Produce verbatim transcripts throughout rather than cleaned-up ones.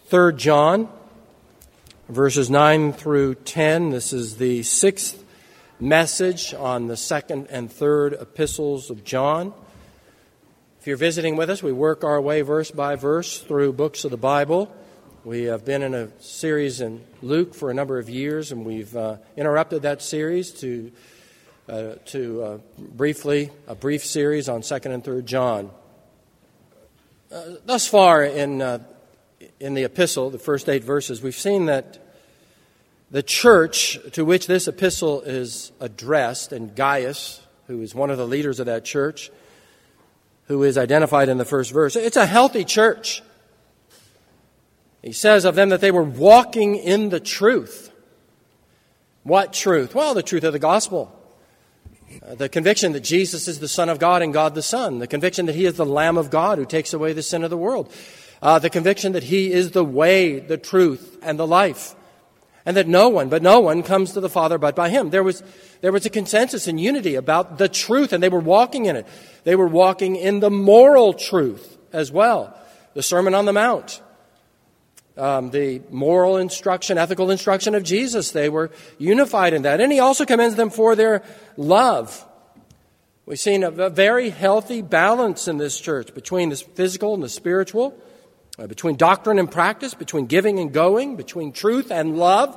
Third John, verses nine through ten. This is the sixth message on the second and third epistles of John. If you're visiting with us, we work our way verse by verse through books of the Bible. We have been in a series in Luke for a number of years, and we've uh, interrupted that series to uh, to uh, briefly a brief series on second and third John. Uh, thus far in uh, in the epistle, the first eight verses, we've seen that the church to which this epistle is addressed, and Gaius, who is one of the leaders of that church, who is identified in the first verse, it's a healthy church. He says of them that they were walking in the truth. What truth? Well, the truth of the gospel. Uh, the conviction that Jesus is the Son of God and God the Son. The conviction that He is the Lamb of God who takes away the sin of the world. Uh, the conviction that He is the way, the truth, and the life. And that no one, but no one comes to the Father but by Him. There was, there was a consensus and unity about the truth, and they were walking in it. They were walking in the moral truth as well. The Sermon on the Mount. Um, the moral instruction, ethical instruction of Jesus. They were unified in that. And He also commends them for their love. We've seen a, a very healthy balance in this church between the physical and the spiritual, uh, between doctrine and practice, between giving and going, between truth and love.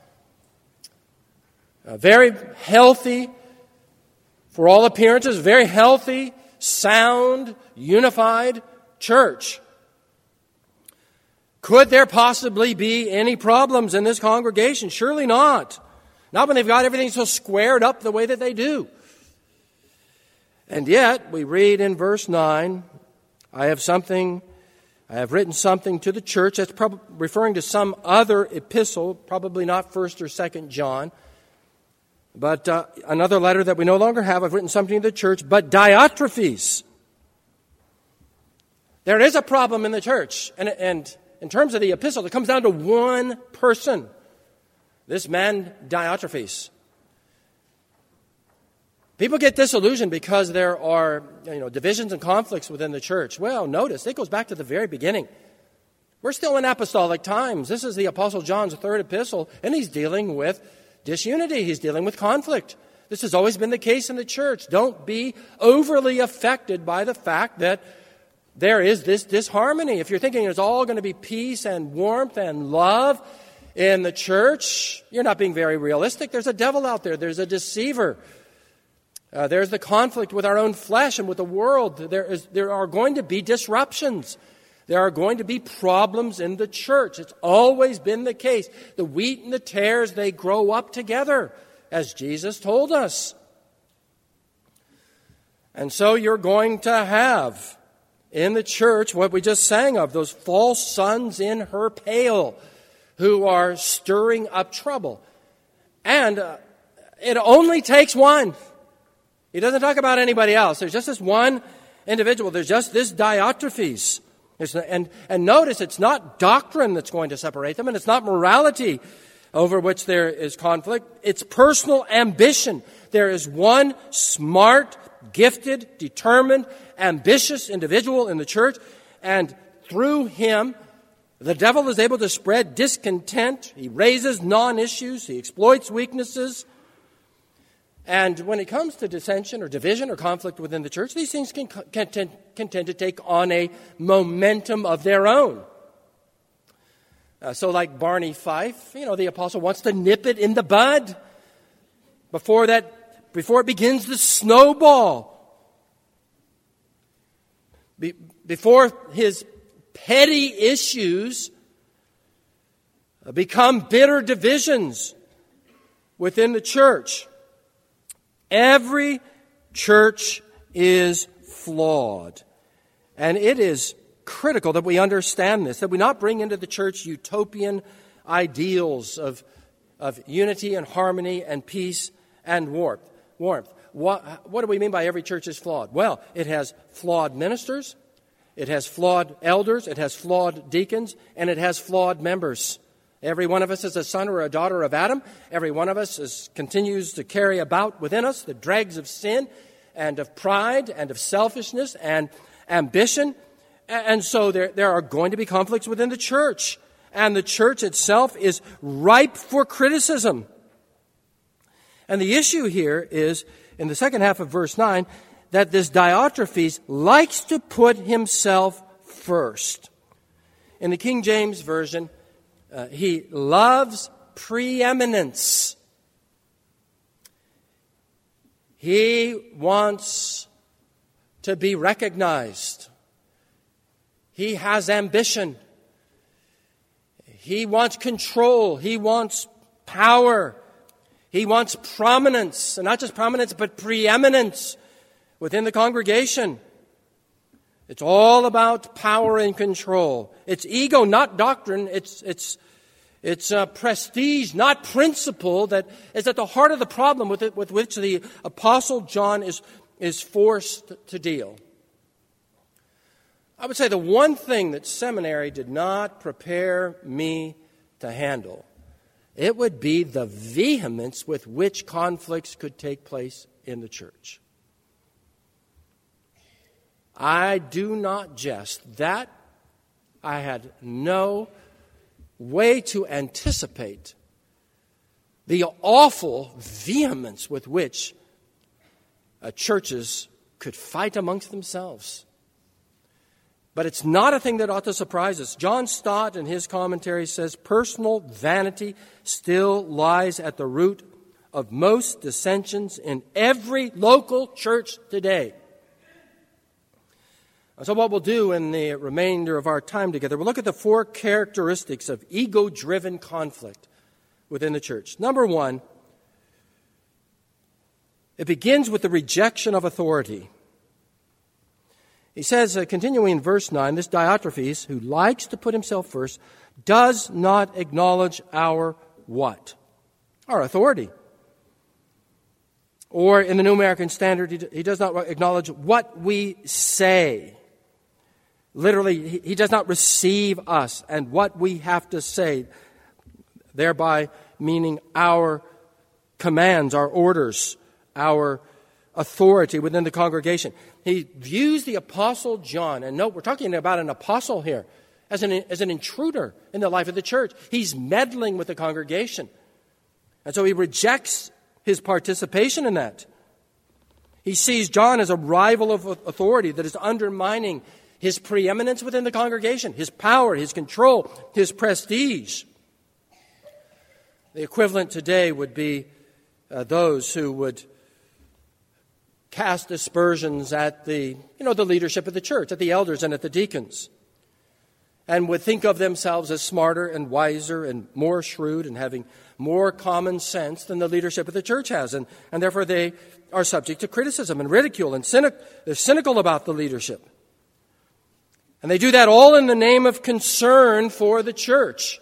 A very healthy, for all appearances, very healthy, sound, unified church. Could there possibly be any problems in this congregation? Surely not. Not when they've got everything so squared up the way that they do. And yet, we read in verse nine, I have something, I have written something to the church. That's probably referring to some other epistle, probably not first or second John. But uh, another letter that we no longer have, I've written something to the church, but Diotrephes. There is a problem in the church, and and in terms of the epistle, it comes down to one person. This man, Diotrephes. People get disillusioned because there are, you know, divisions and conflicts within the church. Well, notice, it goes back to the very beginning. We're still in apostolic times. This is the Apostle John's third epistle, and he's dealing with disunity. He's dealing with conflict. This has always been the case in the church. Don't be overly affected by the fact that there is this disharmony. If you're thinking it's all going to be peace and warmth and love in the church, you're not being very realistic. There's a devil out there. There's a deceiver. Uh, there's the conflict with our own flesh and with the world. There is, there are going to be disruptions. There are going to be problems in the church. It's always been the case. The wheat and the tares, they grow up together, as Jesus told us. And so you're going to have in the church what we just sang of, those false sons in her pail who are stirring up trouble. And uh, it only takes one. He doesn't talk about anybody else. There's just this one individual. There's just this Diotrephes. And, and notice, it's not doctrine that's going to separate them, and it's not morality over which there is conflict. It's personal ambition. There is one smart, gifted, determined, ambitious individual in the church, and through him, the devil is able to spread discontent. He raises non-issues. He exploits weaknesses. And when it comes to dissension or division or conflict within the church, these things can, can, tend, can tend to take on a momentum of their own. Uh, so like Barney Fife, you know, the apostle wants to nip it in the bud before that, before it begins to snowball. Be, before his petty issues become bitter divisions within the church. Every church is flawed. And it is critical that we understand this, that we not bring into the church utopian ideals of, of unity and harmony and peace and warmth. warmth. What, what do we mean by every church is flawed? Well, it has flawed ministers, it has flawed elders, it has flawed deacons, and it has flawed members. Every one of us is a son or a daughter of Adam. Every one of us is, continues to carry about within us the dregs of sin and of pride and of selfishness and ambition. And so there, there are going to be conflicts within the church. and the church itself is ripe for criticism. And the issue here is, in the second half of verse nine, that this Diotrephes likes to put himself first. In the King James Version, uh, he loves preeminence. He wants to be recognized. He has ambition. He wants control. He wants power. He wants prominence, and not just prominence, but preeminence within the congregation. It's all about power and control. It's ego, not doctrine. It's it's it's uh, prestige, not principle, that is at the heart of the problem with it, with which the Apostle John is is forced to deal. I would say the one thing that seminary did not prepare me to handle, it would be the vehemence with which conflicts could take place in the church. I do not jest. That I had no way to anticipate the awful vehemence with which uh, churches could fight amongst themselves. But it's not a thing that ought to surprise us. John Stott, in his commentary, says personal vanity still lies at the root of most dissensions in every local church today. So what we'll do in the remainder of our time together, we'll look at the four characteristics of ego-driven conflict within the church. Number one, it begins with the rejection of authority. He says, uh, continuing in verse nine, this Diotrephes, who likes to put himself first, does not acknowledge our what? Our authority. Or in the New American Standard, he, d- he does not acknowledge what we say. Literally, he, he does not receive us and what we have to say, thereby meaning our commands, our orders, our authority within the congregation. He views the Apostle John, and note, we're talking about an apostle here, as an, as an intruder in the life of the church. He's meddling with the congregation. And so he rejects his participation in that. He sees John as a rival of authority that is undermining his preeminence within the congregation, his power, his control, his prestige. The equivalent today would be uh, those who would cast aspersions at the, you know, the leadership of the church, at the elders and at the deacons, and would think of themselves as smarter and wiser and more shrewd and having more common sense than the leadership of the church has. And, and therefore they are subject to criticism and ridicule, and cynic, they're cynical about the leadership. And they do that all in the name of concern for the church.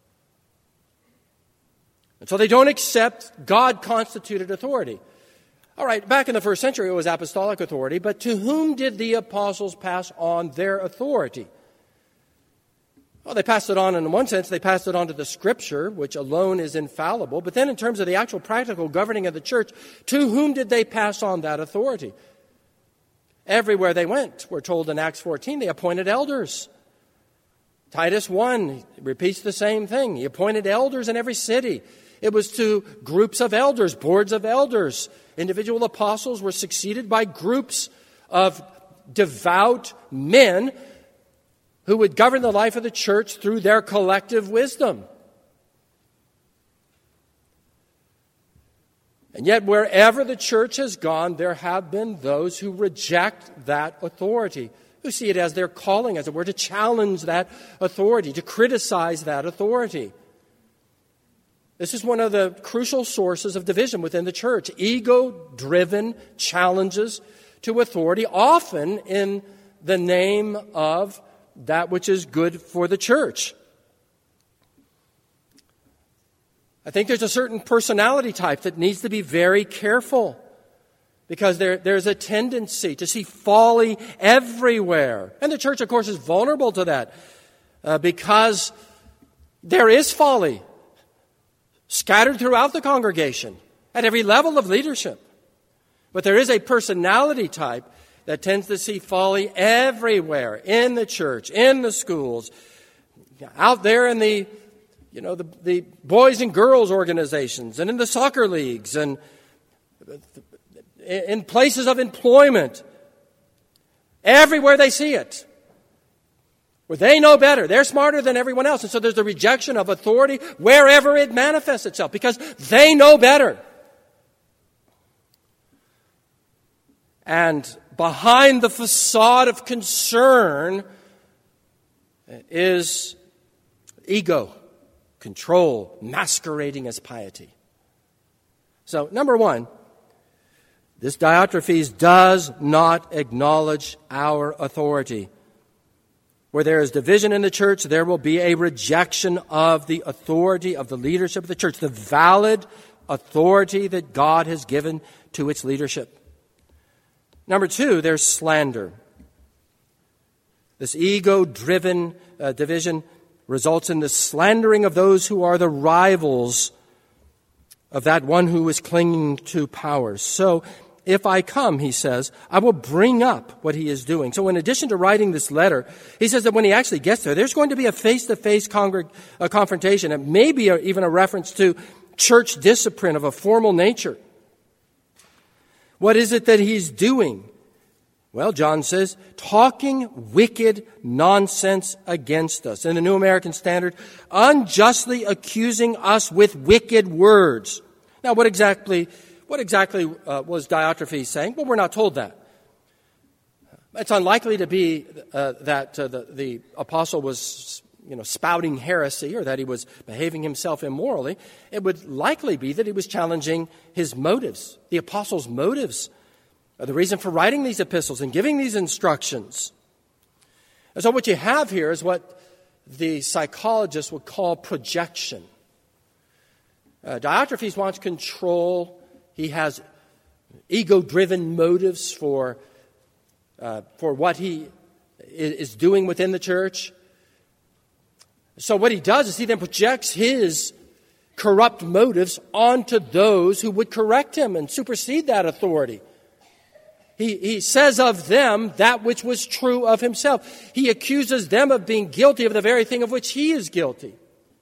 And so they don't accept God-constituted authority. All right, back in the first century it was apostolic authority, but to whom did the apostles pass on their authority? Well, they passed it on in one sense. They passed it on to the Scripture, which alone is infallible. But then in terms of the actual practical governing of the church, to whom did they pass on that authority? Everywhere they went, we're told in Acts fourteen, they appointed elders. Titus one repeats the same thing. He appointed elders in every city. It was to groups of elders, boards of elders. Individual apostles were succeeded by groups of devout men who would govern the life of the church through their collective wisdom. And yet, wherever the church has gone, there have been those who reject that authority, who see it as their calling, as it were, to challenge that authority, to criticize that authority. This is one of the crucial sources of division within the church. Ego-driven challenges to authority, often in the name of that which is good for the church. I think there's a certain personality type that needs to be very careful, because there, there's a tendency to see folly everywhere. And the church, of course, is vulnerable to that uh, because there is folly scattered throughout the congregation at every level of leadership. But there is a personality type that tends to see folly everywhere, in the church, in the schools, out there in the, you know, the, the boys and girls organizations and in the soccer leagues and in places of employment, everywhere they see it. Where they know better. They're smarter than everyone else. And so there's a rejection of authority wherever it manifests itself because they know better. And behind the facade of concern is ego, control, masquerading as piety. So, number one, this Diotrephes does not acknowledge our authority. Where there is division in the church, there will be a rejection of the authority of the leadership of the church, the valid authority that God has given to its leadership. Number two, there's slander. This ego-driven uh, division results in the slandering of those who are the rivals of that one who is clinging to power. So, if I come, he says, I will bring up what he is doing. So in addition to writing this letter, he says that when he actually gets there, there's going to be a face-to-face congreg- a confrontation, and maybe a, even a reference to church discipline of a formal nature. What is it that he's doing? Well, John says, talking wicked nonsense against us. In the New American Standard, unjustly accusing us with wicked words. Now, what exactly... What exactly uh, was Diotrephes saying? Well, we're not told that. It's unlikely to be uh, that uh, the, the apostle was, you know, spouting heresy or that he was behaving himself immorally. It would likely be that he was challenging his motives, the apostle's motives, uh, the reason for writing these epistles and giving these instructions. And so what you have here is what the psychologists would call projection. Uh, Diotrephes wants control. He has ego-driven motives for uh, for what he is doing within the church. So what he does is he then projects his corrupt motives onto those who would correct him and supersede that authority. He, he says of them that which was true of himself. He accuses them of being guilty of the very thing of which he is guilty.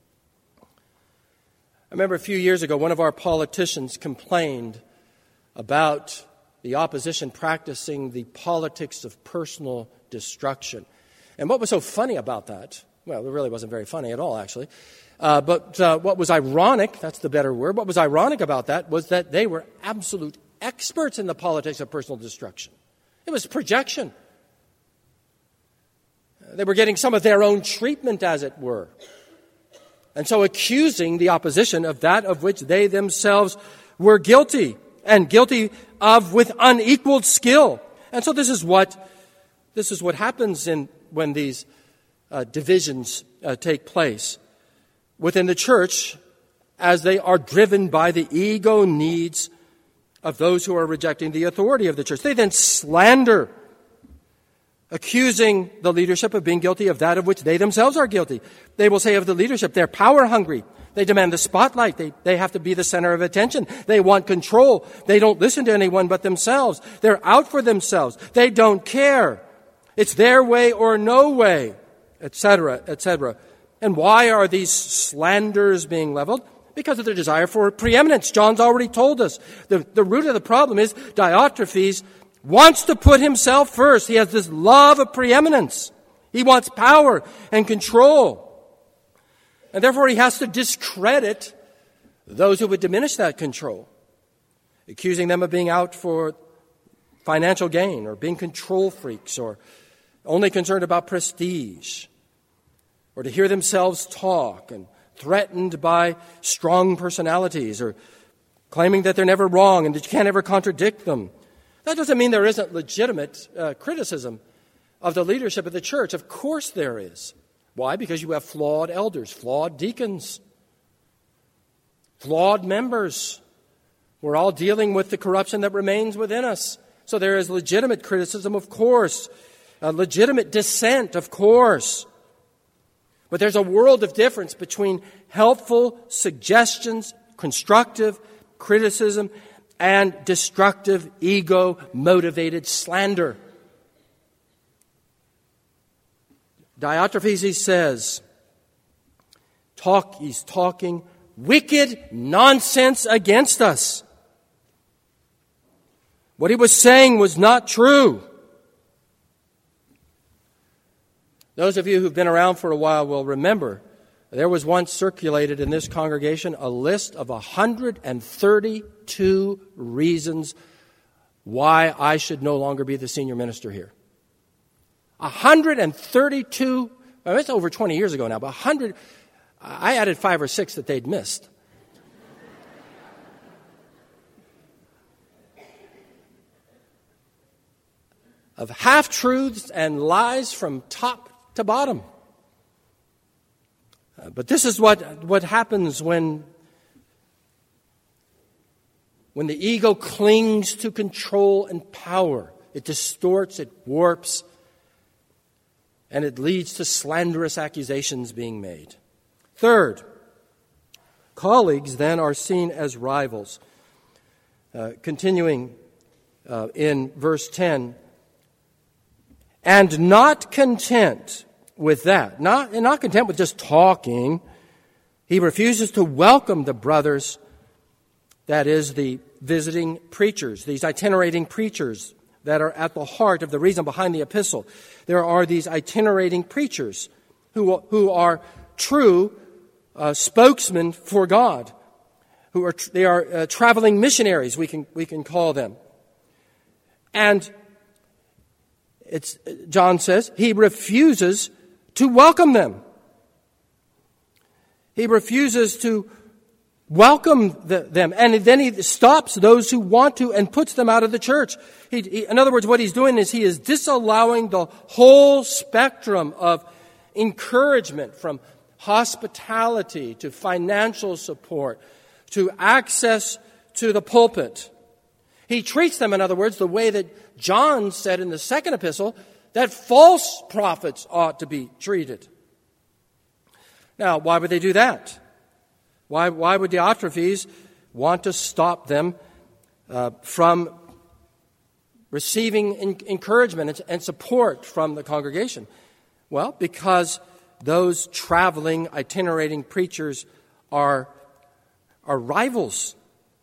I remember a few years ago, one of our politicians complained about the opposition practicing the politics of personal destruction. And what was so funny about that, well, it really wasn't very funny at all, actually, uh, but uh, what was ironic, that's the better word, what was ironic about that was that they were absolute experts in the politics of personal destruction. It was projection. They were getting some of their own treatment, as it were. And so accusing the opposition of that of which they themselves were guilty, and guilty of with unequaled skill. And so this is what this is what happens in when these uh, divisions uh, take place within the church, as they are driven by the ego needs of those who are rejecting the authority of the church. They then slander, accusing the leadership of being guilty of that of which they themselves are guilty. They will say of the leadership, they're power hungry. They demand the spotlight. They, they have to be the center of attention. They want control. They don't listen to anyone but themselves. They're out for themselves. They don't care. It's their way or no way, et cetera, et cetera. And why are these slanders being leveled? Because of their desire for preeminence. John's already told us. The, the root of the problem is Diotrephes wants to put himself first. He has this love of preeminence. He wants power and control. And therefore he has to discredit those who would diminish that control, accusing them of being out for financial gain or being control freaks or only concerned about prestige, or to hear themselves talk and threatened by strong personalities, or claiming that they're never wrong and that you can't ever contradict them. That doesn't mean there isn't legitimate uh, criticism of the leadership of the church. Of course there is. Why? Because you have flawed elders, flawed deacons, flawed members. We're all dealing with the corruption that remains within us. So there is legitimate criticism, of course, a legitimate dissent, of course. But there's a world of difference between helpful suggestions, constructive criticism, and destructive, ego-motivated slander. Diotrephes says talk, he's talking wicked nonsense against us. What he was saying was not true. Those of you who've been around for a while will remember there was once circulated in this congregation a list of one hundred thirty-two reasons why I should no longer be the senior minister here. one hundred thirty-two, well, it's over twenty years ago now, but one hundred, I added five or six that they'd missed. Of half-truths and lies from top to bottom. Uh, but this is what, what happens when, when the ego clings to control and power. It distorts, it warps, and it leads to slanderous accusations being made. Third, colleagues then are seen as rivals. Uh, continuing uh, in verse ten, and not content with that, not, and not content with just talking, he refuses to welcome the brothers, that is, the visiting preachers, these itinerating preachers that are at the heart of the reason behind the epistle. There are these itinerating preachers who, who are true uh, spokesmen for God, who are they are uh, traveling missionaries, we can we can call them. And It's, John says, he refuses to welcome them. He refuses to welcome the, them. And then he stops those who want to and puts them out of the church. He, he, in other words, what he's doing is he is disallowing the whole spectrum of encouragement, from hospitality to financial support to access to the pulpit. He treats them, in other words, the way that John said in the second epistle that false prophets ought to be treated. Now, why would they do that? Why, why would Diotrephes want to stop them uh, from receiving in, encouragement and, and support from the congregation? Well, because those traveling, itinerating preachers are, are rivals.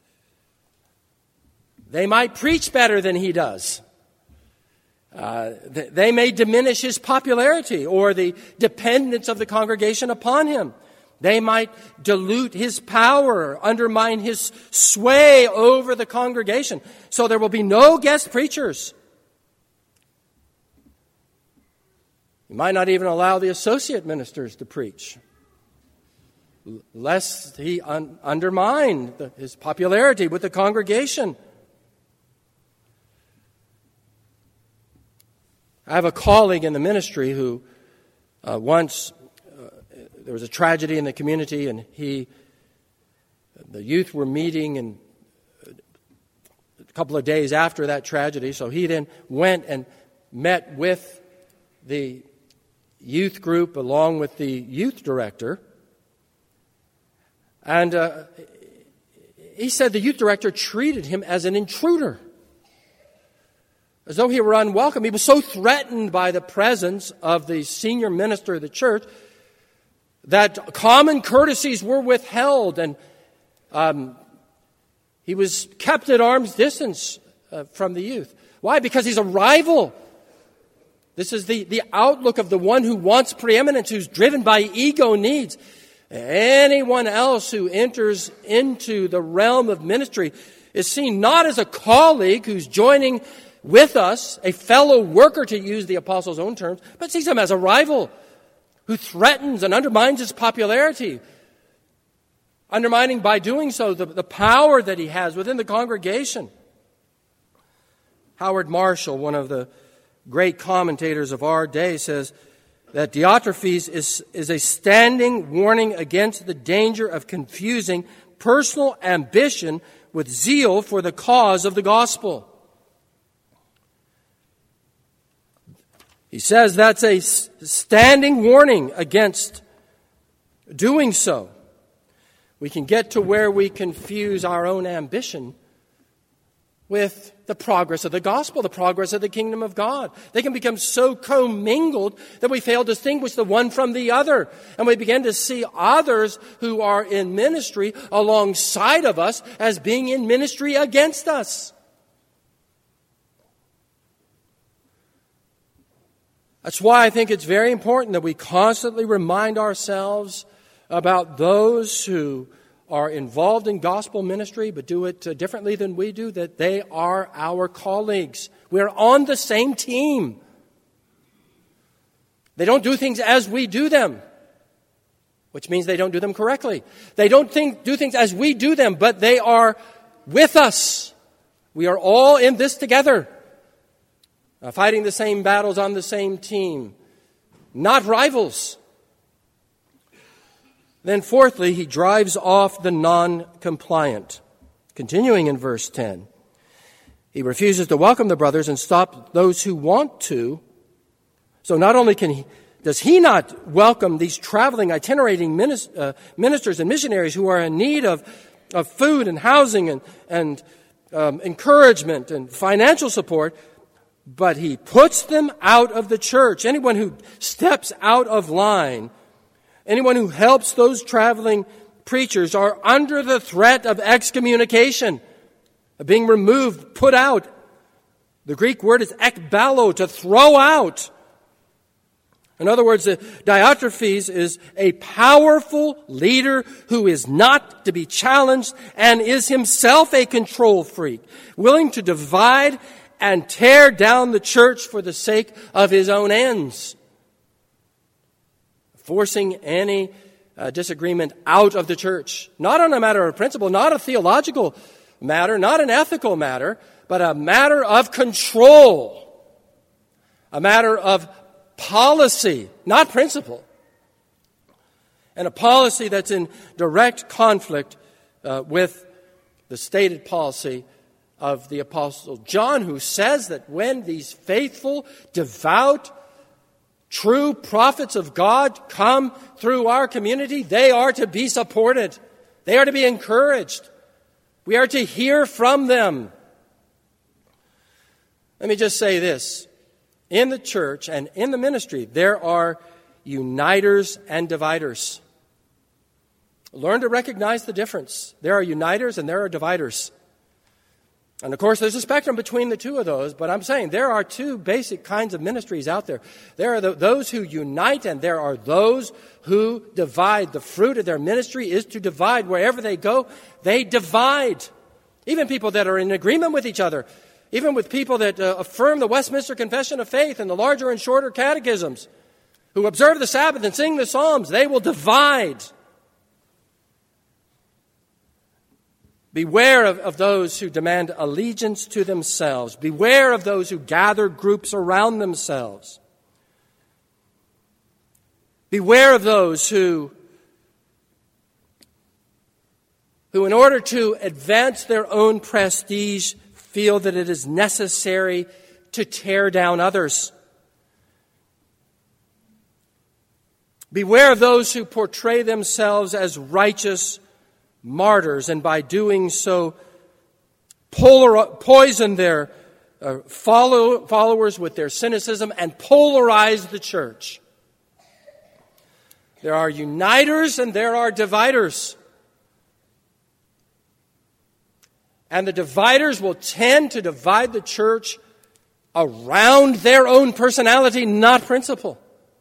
They might preach better than he does. Uh, th- they may diminish his popularity or the dependence of the congregation upon him. They might dilute his power, undermine his sway over the congregation. So there will be no guest preachers. You might not even allow the associate ministers to preach, lest he un- undermine the, his popularity with the congregation. I have a colleague in the ministry who uh, once, uh, there was a tragedy in the community, and he, the youth were meeting and a couple of days after that tragedy, so he then went and met with the youth group along with the youth director. And uh, he said the youth director treated him as an intruder, as though he were unwelcome. He was so threatened by the presence of the senior minister of the church that common courtesies were withheld, and um, he was kept at arm's distance uh, from the youth. Why? Because he's a rival. This is the, the outlook of the one who wants preeminence, who's driven by ego needs. Anyone else who enters into the realm of ministry is seen not as a colleague who's joining with us, a fellow worker, to use the apostle's own terms, but sees him as a rival who threatens and undermines his popularity, undermining by doing so the, the power that he has within the congregation. Howard Marshall, one of the great commentators of our day, says that Diotrephes is, is a standing warning against the danger of confusing personal ambition with zeal for the cause of the gospel. He says that's a standing warning against doing so. We can get to where we confuse our own ambition with the progress of the gospel, the progress of the kingdom of God. They can become so commingled that we fail to distinguish the one from the other. And we begin to see others who are in ministry alongside of us as being in ministry against us. That's why I think it's very important that we constantly remind ourselves about those who are involved in gospel ministry but do it uh, differently than we do, that they are our colleagues. We're on the same team. They don't do things as we do them, which means they don't do them correctly. They don't think, do things as we do them, but they are with us. We are all in this together, uh, fighting the same battles on the same team, not rivals. Then fourthly, he drives off the non-compliant. Continuing in verse ten, he refuses to welcome the brothers and stop those who want to. So not only can he, does he not welcome these traveling, itinerating ministers and missionaries who are in need of, of food and housing and, and um, encouragement and financial support, but he puts them out of the church. Anyone who steps out of line, anyone who helps those traveling preachers are under the threat of excommunication, of being removed, put out. The Greek word is ekbalo, to throw out. In other words, Diotrephes is a powerful leader who is not to be challenged and is himself a control freak, willing to divide and tear down the church for the sake of his own ends, forcing any uh, disagreement out of the church. Not on a matter of principle, not a theological matter, not an ethical matter, but a matter of control, a matter of policy, not principle, and a policy that's in direct conflict uh, with the stated policy of the Apostle John, who says that when these faithful, devout, true prophets of God come through our community, they are to be supported. They are to be encouraged. We are to hear from them. Let me just say this. In the church and in the ministry, there are uniters and dividers. Learn to recognize the difference. There are uniters and there are dividers. And of course, there's a spectrum between the two of those, but I'm saying there are two basic kinds of ministries out there. There are the, those who unite, and there are those who divide. The fruit of their ministry is to divide. Wherever they go, they divide. Even people that are in agreement with each other, even with people that uh, affirm the Westminster Confession of Faith and the larger and shorter catechisms, who observe the Sabbath and sing the Psalms, they will divide. Beware of, of those who demand allegiance to themselves. Beware of those who gather groups around themselves. Beware of those who, who in order to advance their own prestige, feel that it is necessary to tear down others. Beware of those who portray themselves as righteous martyrs, and by doing so polar, poison their uh, follow, followers with their cynicism and polarize the church. There are uniters and there are dividers. And the dividers will tend to divide the church around their own personality, not principle.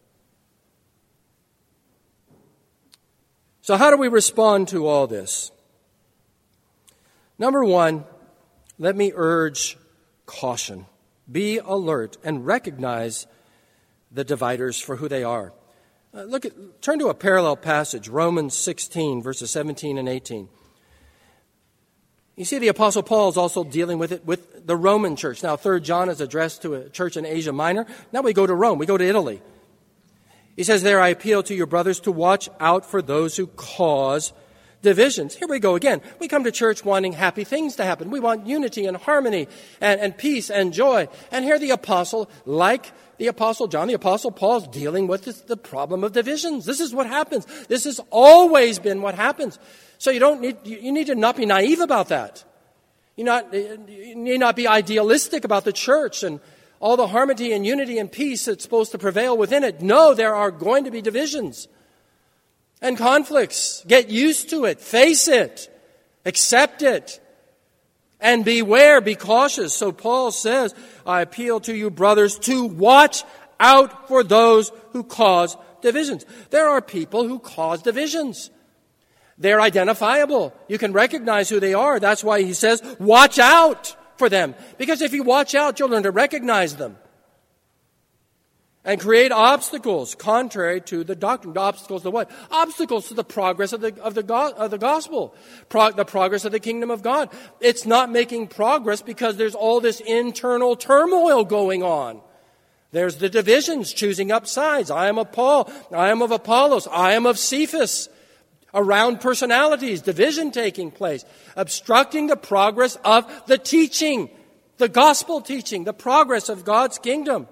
So how do we respond to all this? Number one, let me urge caution. Be alert and recognize the dividers for who they are. Uh, look at, turn to a parallel passage, Romans sixteen, verses seventeen and eighteen. You see, the Apostle Paul is also dealing with it with the Roman church. Now, Third John is addressed to a church in Asia Minor. Now we go to Rome. We go to Italy. He says there, I appeal to your brothers to watch out for those who cause divisions. Here we go again. We come to church wanting happy things to happen. We want unity and harmony and, and peace and joy. And here the apostle, like the Apostle John, the Apostle Paul, is dealing with this, the problem of divisions. This is what happens. This has always been what happens. So you don't need, you need to not be naive about that. You, not, you need not be idealistic about the church and all the harmony and unity and peace that's supposed to prevail within it. No, there are going to be divisions and conflicts. Get used to it. Face it. Accept it. And beware, be cautious. So Paul says, I appeal to you, brothers, to watch out for those who cause divisions. There are people who cause divisions. They're identifiable. You can recognize who they are. That's why he says, watch out for them. Because if you watch out, you'll learn to recognize them. And create obstacles contrary to the doctrine. Obstacles to what? Obstacles to the progress of the, of the, go, of the gospel. Pro, the progress of the kingdom of God. It's not making progress because there's all this internal turmoil going on. There's the divisions, choosing up sides. I am of Paul. I am of Apollos. I am of Cephas. Around personalities, division taking place. Obstructing the progress of the teaching. The gospel teaching. The progress of God's kingdom.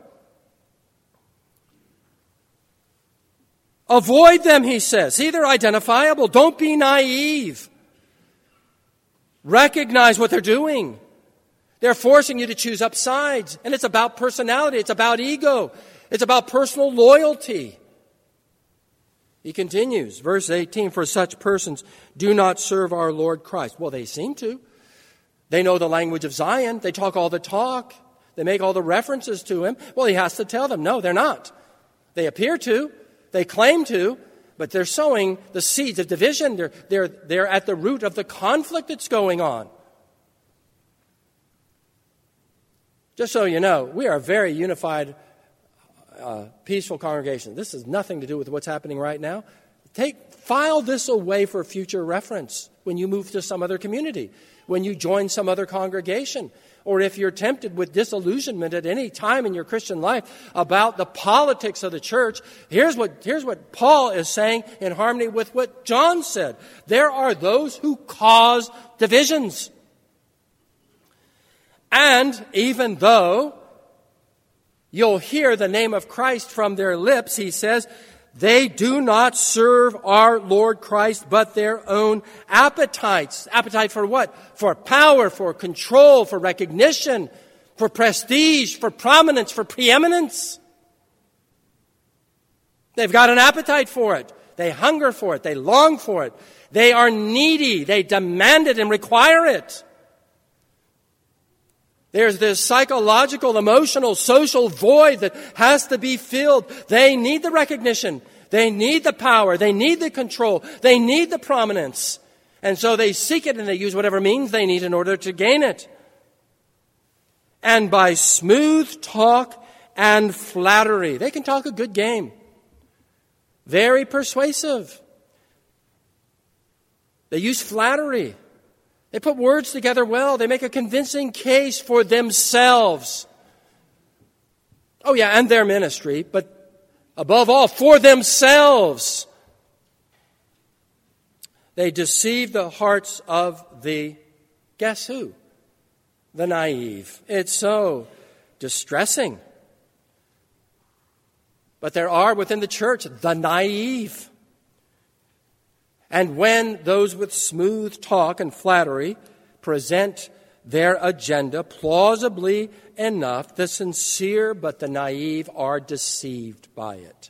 Avoid them, he says. See, they're identifiable. Don't be naive. Recognize what they're doing. They're forcing you to choose up sides. And it's about personality. It's about ego. It's about personal loyalty. He continues, verse eighteen, for such persons do not serve our Lord Christ. Well, they seem to. They know the language of Zion. They talk all the talk. They make all the references to him. Well, he has to tell them, no, they're not. They appear to. They claim to. But they're sowing the seeds of division. They're, they're, they're at the root of the conflict that's going on. Just so you know, we are a very unified, uh, peaceful congregation. This has nothing to do with what's happening right now. Take, file this away for future reference when you move to some other community, when you join some other congregation, or if you're tempted with disillusionment at any time in your Christian life about the politics of the church. Here's what, here's what Paul is saying in harmony with what John said. There are those who cause divisions. And even though you'll hear the name of Christ from their lips, he says, they do not serve our Lord Christ, but their own appetites. Appetite for what? For power, for control, for recognition, for prestige, for prominence, for preeminence. They've got an appetite for it. They hunger for it. They long for it. They are needy. They demand it and require it. There's this psychological, emotional, social void that has to be filled. They need the recognition. They need the power. They need the control. They need the prominence. And so they seek it and they use whatever means they need in order to gain it. And by smooth talk and flattery, they can talk a good game. Very persuasive. They use flattery. They put words together well. They make a convincing case for themselves. Oh yeah, and their ministry, but above all, for themselves. They deceive the hearts of the, guess who? The naive. It's so distressing. But there are within the church the naive. And when those with smooth talk and flattery present their agenda plausibly enough, the sincere but the naive are deceived by it.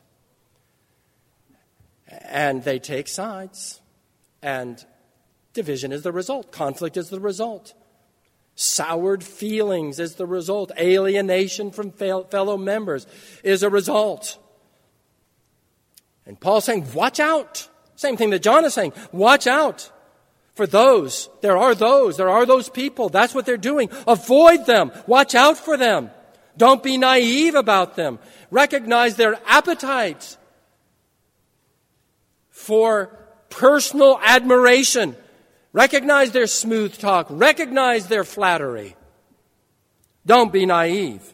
And they take sides. And division is the result. Conflict is the result. Soured feelings is the result. Alienation from fellow members is a result. And Paul's saying, watch out. Same thing that John is saying. Watch out for those. There are those. There are those people. That's what they're doing. Avoid them. Watch out for them. Don't be naive about them. Recognize their appetite for personal admiration. Recognize their smooth talk. Recognize their flattery. Don't be naive.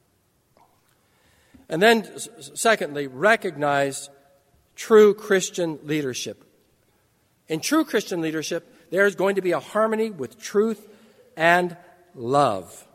And then, secondly, recognize true Christian leadership. In true Christian leadership, there is going to be a harmony with truth and love.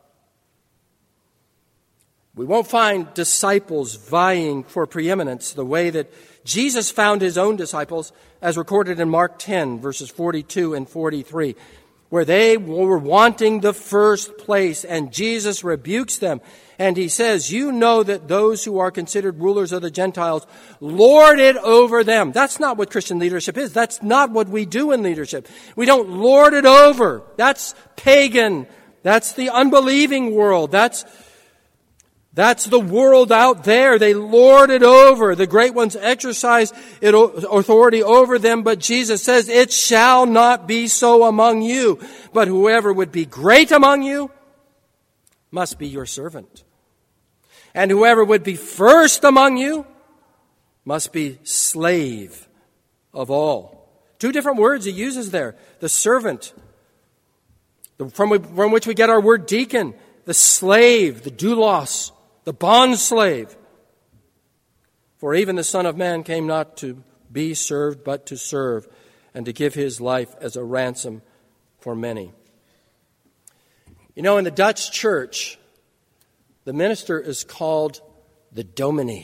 We won't find disciples vying for preeminence the way that Jesus found his own disciples, as recorded in Mark ten, verses forty-two and forty-three. where they were wanting the first place, and Jesus rebukes them. And he says, you know that those who are considered rulers of the Gentiles lord it over them. That's not what Christian leadership is. That's not what we do in leadership. We don't lord it over. That's pagan. That's the unbelieving world. That's That's the world out there. They lord it over. The great ones exercise it, authority over them. But Jesus says, it shall not be so among you. But whoever would be great among you must be your servant. And whoever would be first among you must be slave of all. Two different words he uses there. The servant, from, from which we get our word deacon. The slave, the doulos, the bondslave. For even the Son of Man came not to be served, but to serve, and to give his life as a ransom for many. You know, in the Dutch church, the minister is called the dominee.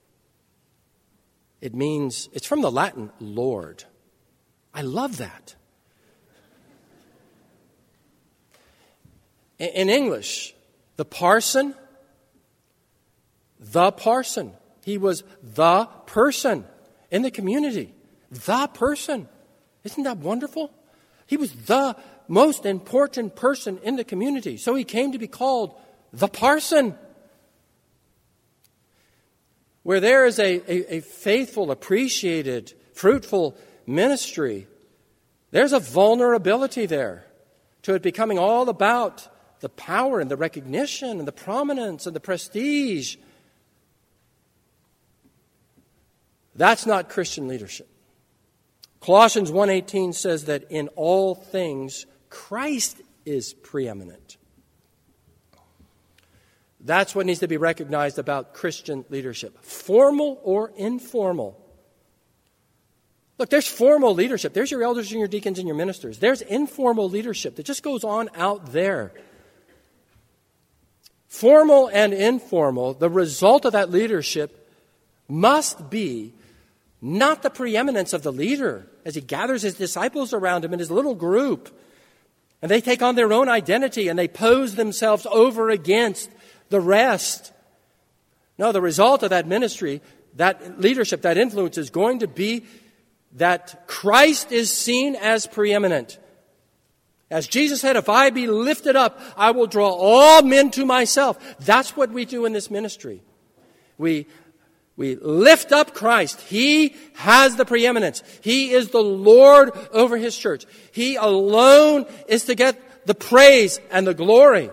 It means, it's from the Latin, Lord. I love that. In English, the parson, the parson. He was the person in the community. The person. Isn't that wonderful? He was the most important person in the community. So he came to be called the parson. Where there is a, a, a faithful, appreciated, fruitful ministry, there's a vulnerability there to it becoming all about the power and the recognition and the prominence and the prestige. That's not Christian leadership. Colossians one eighteen says that in all things Christ is preeminent. That's what needs to be recognized about Christian leadership, formal or informal. Look, there's formal leadership. There's your elders and your deacons and your ministers. There's informal leadership that just goes on out there. Formal and informal, the result of that leadership must be not the preeminence of the leader as he gathers his disciples around him in his little group, and they take on their own identity and they pose themselves over against the rest. No, the result of that ministry, that leadership, that influence is going to be that Christ is seen as preeminent. As Jesus said, if I be lifted up, I will draw all men to myself. That's what we do in this ministry. We, we lift up Christ. He has the preeminence. He is the Lord over his church. He alone is to get the praise and the glory.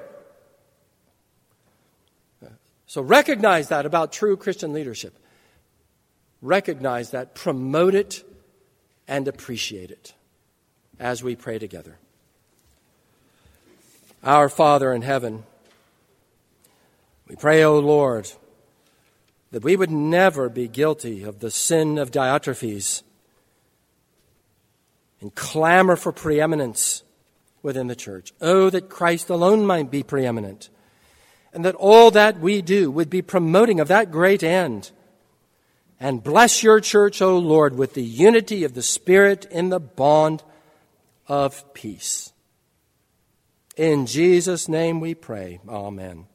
So recognize that about true Christian leadership. Recognize that, promote it, and appreciate it as we pray together. Our Father in heaven, we pray, O Lord, that we would never be guilty of the sin of Diotrephes and clamor for preeminence within the church. Oh, that Christ alone might be preeminent, and that all that we do would be promoting of that great end. And bless your church, O Lord, with the unity of the Spirit in the bond of peace. In Jesus' name we pray. Amen.